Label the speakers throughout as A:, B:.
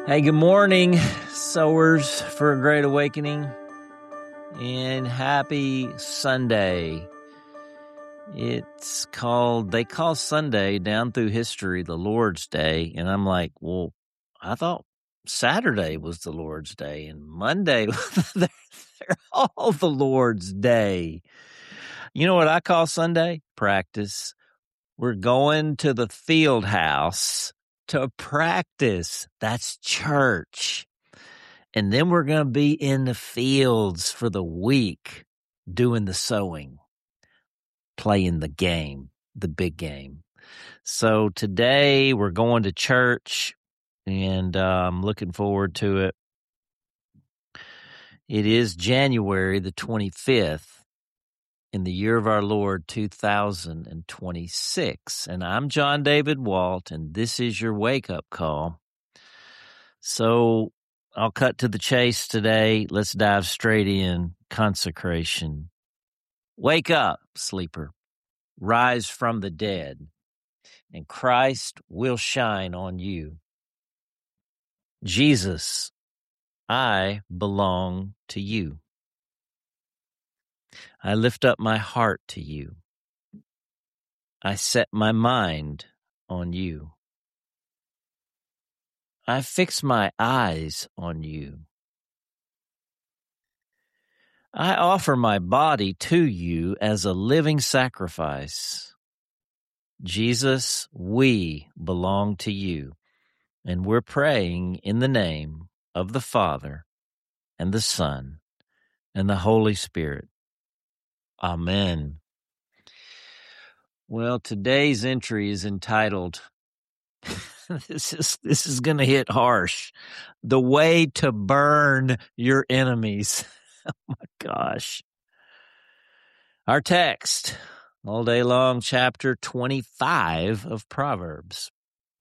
A: Hey, good morning, sowers for a great awakening, and happy Sunday. They call Sunday down through history the Lord's Day, and I'm like, well, I thought Saturday was the Lord's Day, and Monday, they're all the Lord's Day. You know what I call Sunday? Practice. We're going to the field house to practice. That's church. And then we're going to be in the fields for the week doing the sowing, playing the game, the big game. So today we're going to church, and I'm looking forward to it. It is January the 25th in the year of our Lord 2026. And I'm John David Walt, and this is your wake-up call. So I'll cut to the chase today. Let's dive straight in. Consecration. Wake up, sleeper. Rise from the dead, and Christ will shine on you. Jesus, I belong to you. I lift up my heart to you. I set my mind on you. I fix my eyes on you. I offer my body to you as a living sacrifice. Jesus, we belong to you, and we're praying in the name of the Father and the Son and the Holy Spirit. Amen. Well, today's entry is entitled, this is going to hit harsh, The Way to Burn Your Enemies. Oh my gosh. Our text, all day long, chapter 25 of Proverbs.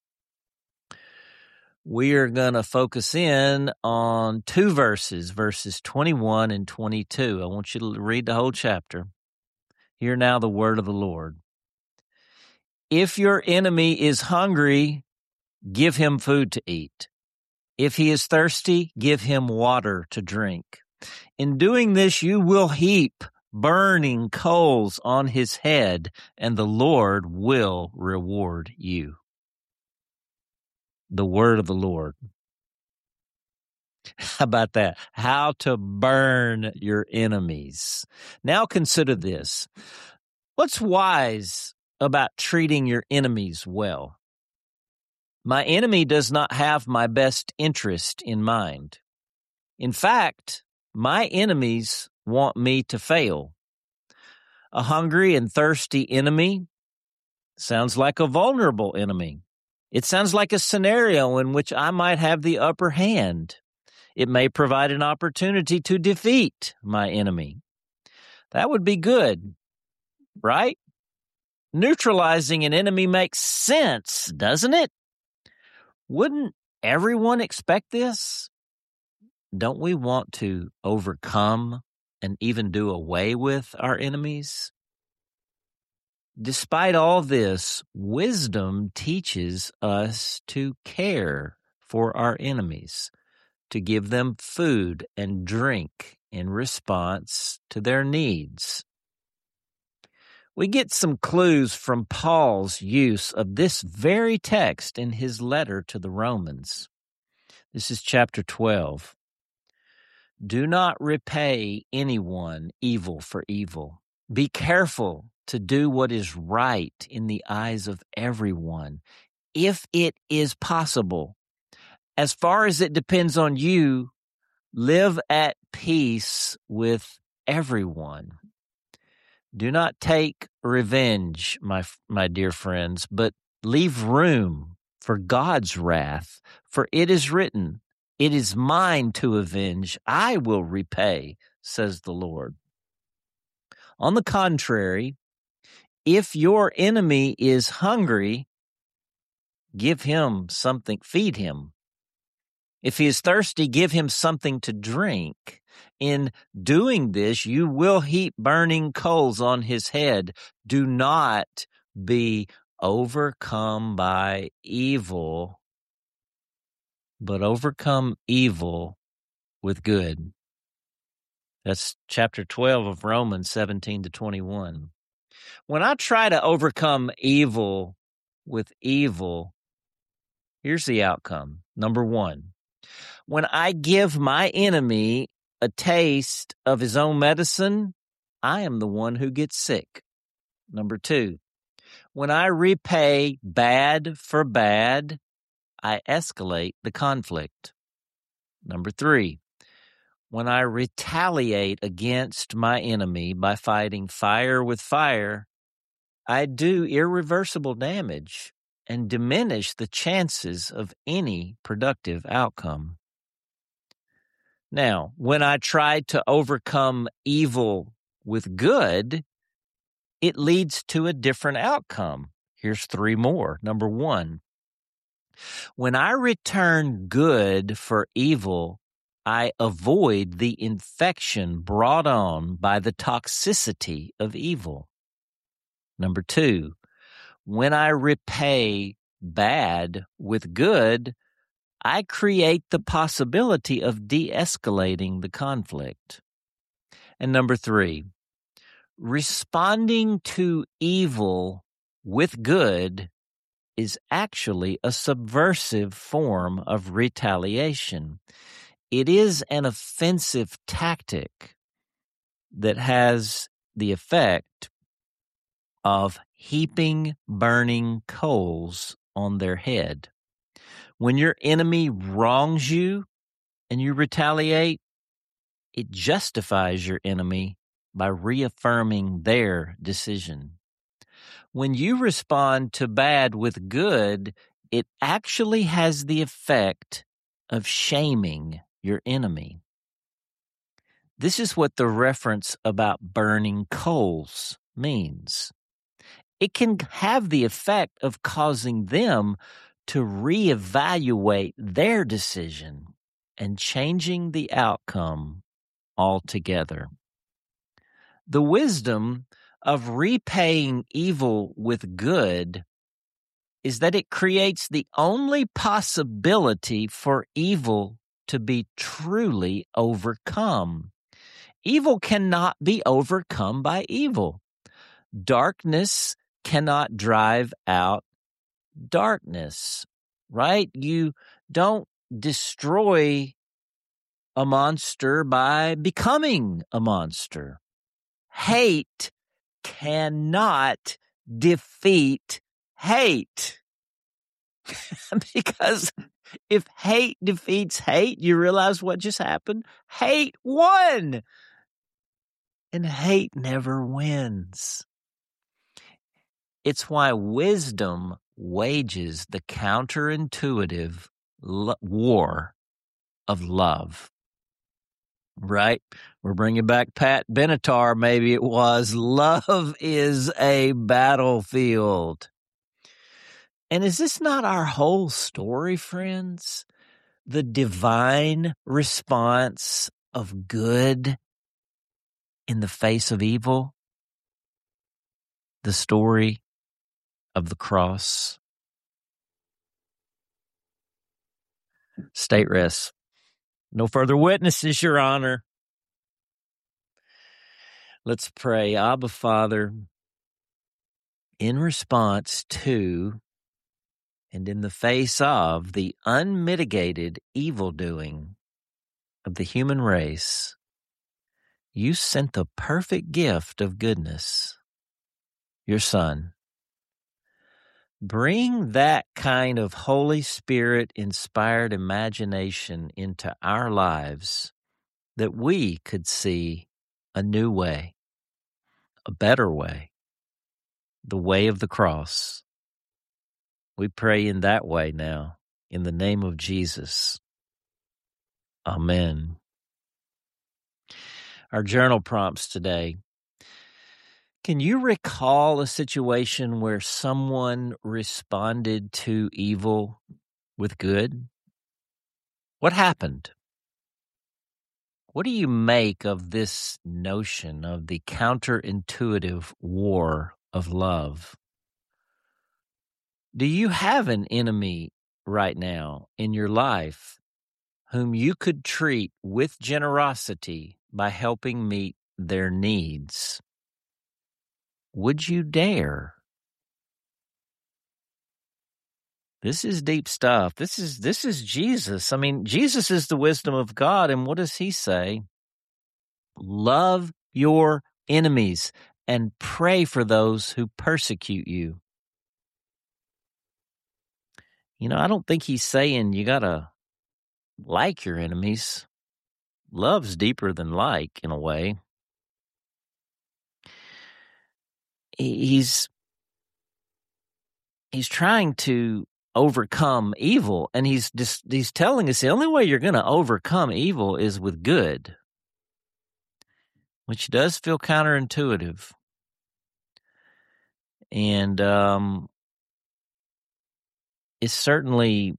A: We are going to focus in on two verses 21 and 22. I want you to read the whole chapter. Hear now the word of the Lord. If your enemy is hungry, give him food to eat. If he is thirsty, give him water to drink. In doing this, you will heap burning coals on his head, and the Lord will reward you. The word of the Lord. How about that? How to burn your enemies. Now consider this. What's wise about treating your enemies well? My enemy does not have my best interest in mind. In fact, my enemies want me to fail. A hungry and thirsty enemy sounds like a vulnerable enemy. It sounds like a scenario in which I might have the upper hand. It may provide an opportunity to defeat my enemy. That would be good, right? Neutralizing an enemy makes sense, doesn't it? Wouldn't everyone expect this? Don't we want to overcome and even do away with our enemies? Despite all this, wisdom teaches us to care for our enemies, to give them food and drink in response to their needs. We get some clues from Paul's use of this very text in his letter to the Romans. This is chapter 12. Do not repay anyone evil for evil. Be careful to do what is right in the eyes of everyone, if it is possible. As far as it depends on you, live at peace with everyone. Do not take revenge, my dear friends, but leave room for God's wrath, for it is written, "It is mine to avenge, I will repay," says the Lord. On the contrary, if your enemy is hungry, give him something, feed him. If he is thirsty, give him something to drink. In doing this, you will heap burning coals on his head. Do not be overcome by evil, but overcome evil with good. That's chapter 12 of Romans 17-21. When I try to overcome evil with evil, here's the outcome. Number one, when I give my enemy a taste of his own medicine, I am the one who gets sick. Number two, when I repay bad for bad, I escalate the conflict. Number three, when I retaliate against my enemy by fighting fire with fire, I do irreversible damage and diminish the chances of any productive outcome. Now, when I try to overcome evil with good, it leads to a different outcome. Here's three more. Number one, when I return good for evil, I avoid the infection brought on by the toxicity of evil. Number two, when I repay bad with good, I create the possibility of de-escalating the conflict. And number three, responding to evil with good is actually a subversive form of retaliation. It is an offensive tactic that has the effect of heaping burning coals on their head. When your enemy wrongs you and you retaliate, it justifies your enemy by reaffirming their decision. When you respond to bad with good, it actually has the effect of shaming your enemy. This is what the reference about burning coals means. It can have the effect of causing them to reevaluate their decision and changing the outcome altogether. The wisdom of repaying evil with good is that it creates the only possibility for evil to be truly overcome. Evil cannot be overcome by evil. Darkness cannot drive out darkness, right? You don't destroy a monster by becoming a monster. Hate cannot defeat hate. Because if hate defeats hate, you realize what just happened? Hate won. And hate never wins. It's why wisdom wages the counterintuitive war of love. Right? We're bringing back Pat Benatar, maybe it was. Love is a battlefield. And is this not our whole story, friends? The divine response of good in the face of evil? The story of the cross? State rests. No further witnesses, Your Honor. Let's pray. Abba, Father, in response to and in the face of the unmitigated evildoing of the human race, you sent the perfect gift of goodness, your Son. Bring that kind of Holy Spirit-inspired imagination into our lives that we could see a new way, a better way, the way of the cross. We pray in that way now, in the name of Jesus. Amen. Our journal prompts today. Can you recall a situation where someone responded to evil with good? What happened? What do you make of this notion of the counterintuitive war of love? Do you have an enemy right now in your life whom you could treat with generosity by helping meet their needs? Would you dare? This is deep stuff. This is Jesus. I mean, Jesus is the wisdom of God, and what does he say? Love your enemies and pray for those who persecute you. You know, I don't think he's saying you gotta like your enemies. Love's deeper than like, in a way. He's trying to overcome evil, and he's telling us the only way you're going to overcome evil is with good, which does feel counterintuitive. And it's certainly,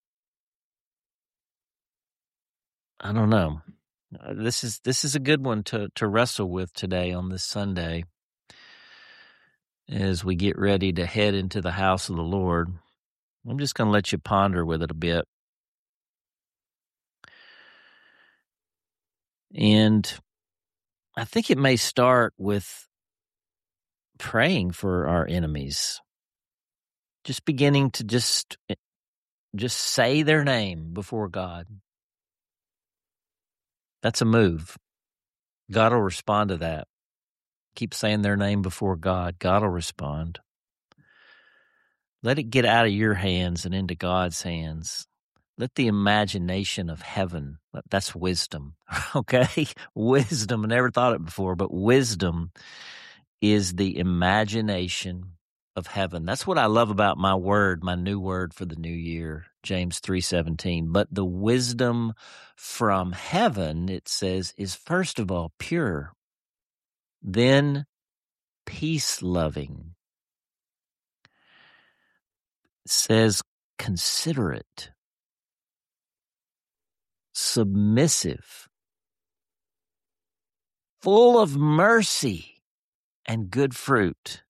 A: I don't know. This is a good one to wrestle with today on this Sunday as we get ready to head into the house of the Lord. I'm just going to let you ponder with it a bit. And I think it may start with praying for our enemies. Just beginning to just say their name before God. That's a move. God will respond to that. Keep saying their name before God. God will respond. Let it get out of your hands and into God's hands. Let the imagination of heaven, that's wisdom, okay? Wisdom, I never thought it before, but wisdom is the imagination of heaven. That's what I love about my word, my new word for the new year, James 3:17. But the wisdom from heaven, it says, is first of all pure, then peace-loving. It says considerate, submissive, full of mercy and good fruit.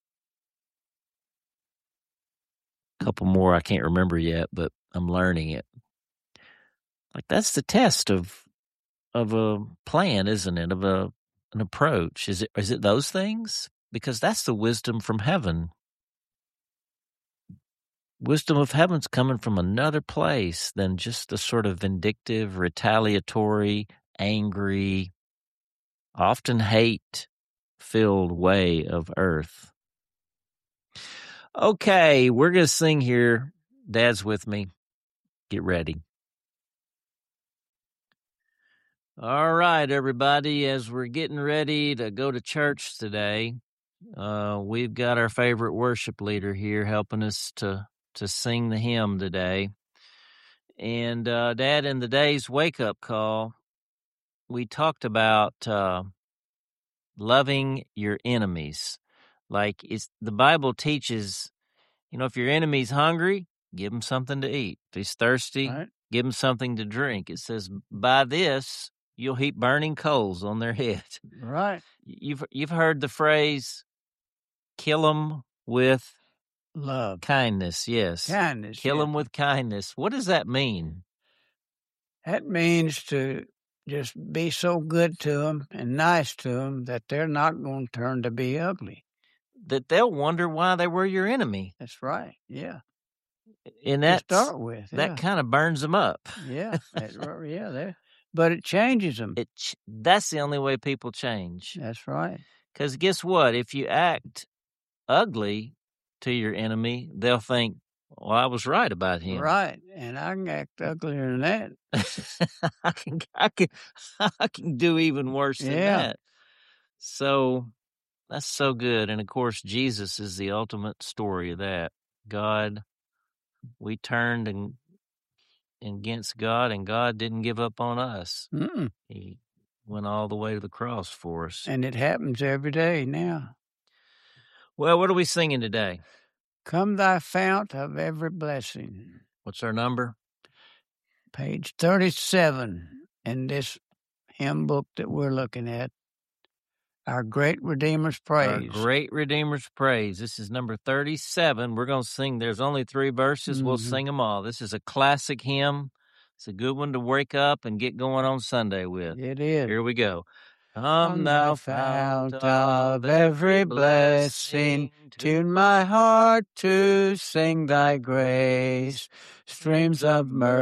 A: A couple more I can't remember yet, but I'm learning it. Like, that's the test of a plan, isn't it? Of an approach. Is it those things? Because that's the wisdom from heaven. Wisdom of heaven's coming from another place than just the sort of vindictive, retaliatory, angry, often hate-filled way of earth. Okay, we're going to sing here. Dad's with me. Get ready. All right, everybody, as we're getting ready to go to church today, we've got our favorite worship leader here helping us to sing the hymn today. And Dad, in the day's wake-up call, we talked about loving your enemies. Like, the Bible teaches, if your enemy's hungry, give him something to eat. If he's thirsty, right, give him something to drink. It says, by this, you'll heap burning coals on their head.
B: Right.
A: You've heard the phrase, kill them with
B: love.
A: Kindness, yes.
B: Kindness.
A: Kill them with kindness. What does that mean?
B: That means to just be so good to them and nice to them that they're not going to turn to be ugly.
A: That they'll wonder why they were your enemy.
B: That's right, yeah.
A: And that
B: to start with,
A: that kind of burns them up.
B: Yeah, but it changes them.
A: That's the only way people change.
B: That's right.
A: Because guess what? If you act ugly to your enemy, they'll think, well, I was right about him.
B: Right, and I can act uglier than that.
A: I can do even worse than that. So that's so good. And of course, Jesus is the ultimate story of that. God, we turned against God, and God didn't give up on us.
B: Mm-mm.
A: He went all the way to the cross for us.
B: And it happens every day now.
A: Well, what are we singing today?
B: Come thy fount of every blessing.
A: What's our number?
B: Page 37 in this hymn book that we're looking at. Our Great Redeemer's
A: Our
B: Praise.
A: Great Redeemer's Praise. This is number 37. We're going to sing. There's only 3 verses. We'll sing them all. This is a classic hymn. It's a good one to wake up and get going on Sunday with.
B: It is.
A: Here we go. Come thou fount of every blessing, tune my heart to sing thy grace. Streams of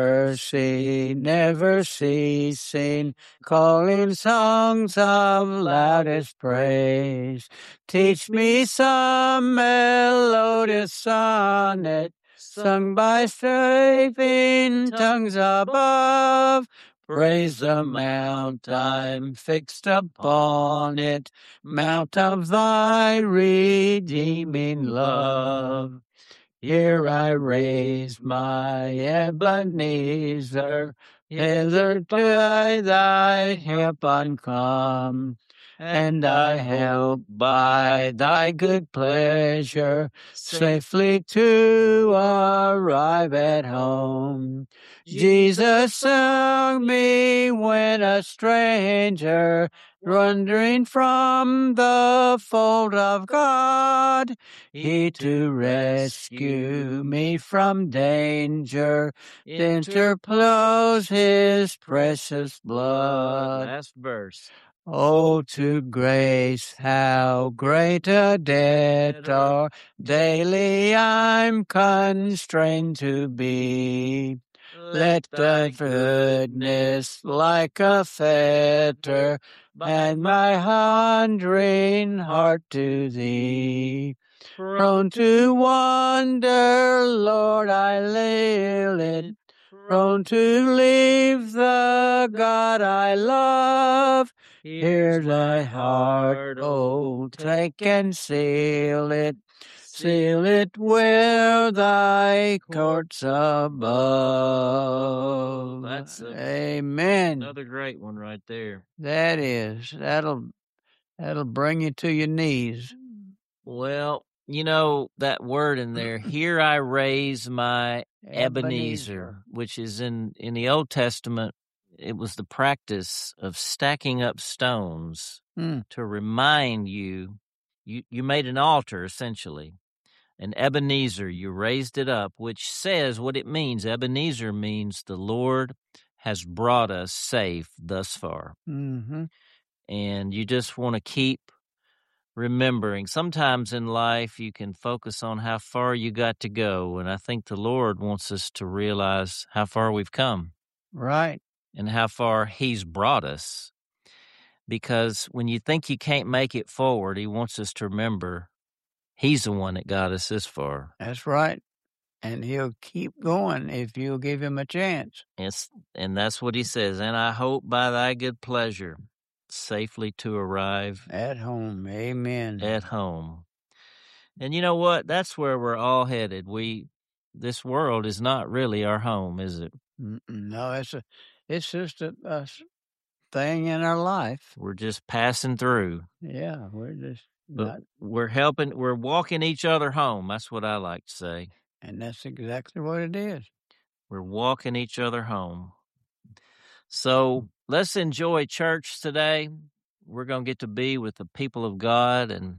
A: mercy never ceasing, calling songs of loudest praise. Teach me some melodious sonnet, sung by strafing tongues above. Praise the mount I'm fixed upon it, mount of thy redeeming love. Here I raise my Ebenezer, hither to thy help come, and I help by thy good pleasure safely to arrive at home. Jesus sung me when a stranger, wandering from the fold of God, he to rescue me from danger interplows his precious blood. Last verse.
B: Oh, to grace, how great a debtor daily I'm constrained to be. Let thy goodness, like a fetter, bind my wandering heart to thee. Prone to wander, Lord, I lay it. Prone to leave the God I love. Hear thy heart, oh, take and seal it. Seal it where thy courts above.
A: That's
B: Amen.
A: Another great one right there.
B: That is. That'll bring you to your knees.
A: Well, you know that word in there, here I raise my Ebenezer, which is in the Old Testament. It was the practice of stacking up stones to remind you made an altar, essentially. An Ebenezer, you raised it up, which says what it means. Ebenezer means the Lord has brought us safe thus far.
B: Mm-hmm.
A: And you just want to keep remembering. Sometimes in life you can focus on how far you got to go, and I think the Lord wants us to realize how far we've come.
B: Right.
A: And how far He's brought us. Because when you think you can't make it forward, He wants us to remember He's the one that got us this far.
B: That's right. And He'll keep going if you'll give Him a chance.
A: And that's what He says. And I hope by thy good pleasure safely to arrive
B: at home. Amen.
A: At home. And you know what? That's where we're all headed. This world is not really our home, is it?
B: No, it's just a thing in our life.
A: We're just passing through.
B: Yeah, we're just
A: we're walking each other home. That's what I like to say.
B: And that's exactly what it is.
A: We're walking each other home. So let's enjoy church today. We're going to get to be with the people of God and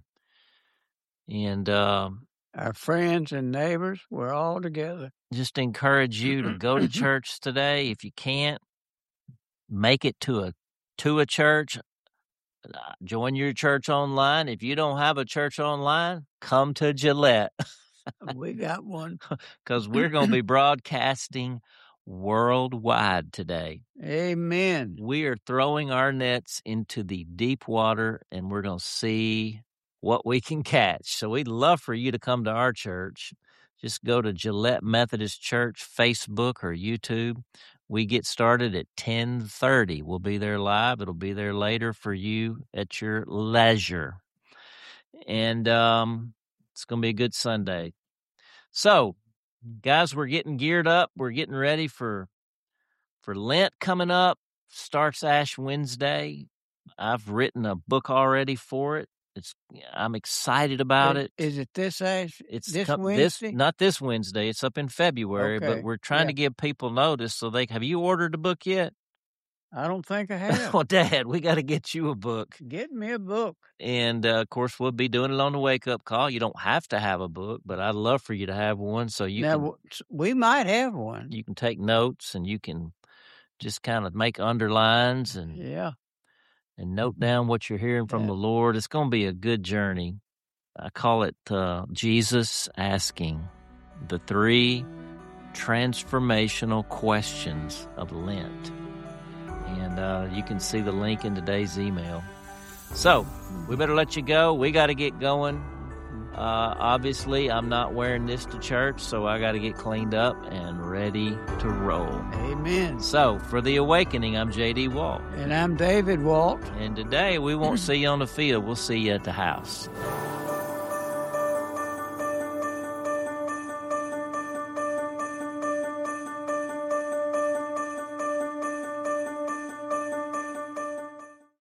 B: our friends and neighbors. We're all together.
A: Just encourage you to go to church today. If you can't make it to a church, join your church online. If you don't have a church online, come to Gillette.
B: We got one.
A: Because we're going to be broadcasting worldwide today.
B: Amen.
A: We are throwing our nets into the deep water, and we're going to see what we can catch. So we'd love for you to come to our church. Just go to Gillette Methodist Church, Facebook or YouTube. We get started at 10:30. We'll be there live. It'll be there later for you at your leisure. And it's going to be a good Sunday. So, guys, we're getting geared up. We're getting ready for Lent coming up. Starts Ash Wednesday. I've written a book already for it. I'm excited about it.
B: Is it this Ash?
A: It's
B: this Wednesday?
A: Not this Wednesday. It's up in February,
B: okay.
A: But we're trying to give people notice so have you ordered the book yet?
B: I don't think I have.
A: Well, Dad, we got to get you a book.
B: Get me a book.
A: And, of course, we'll be doing it on the wake-up call. You don't have to have a book, but I'd love for you to have one so
B: we might have one.
A: You can take notes and you can just kind of make underlines and note down what you're hearing from the Lord. It's going to be a good journey. I call it Jesus Asking, the 3 transformational questions of Lent. And you can see the link in today's email. So, we better let you go. We got to get going. Obviously, I'm not wearing this to church, so I got to get cleaned up and ready to roll.
B: Amen.
A: So, for The Awakening, I'm J.D. Walt.
B: And I'm David Walt.
A: And today, we won't see you on the field. We'll see you at the house.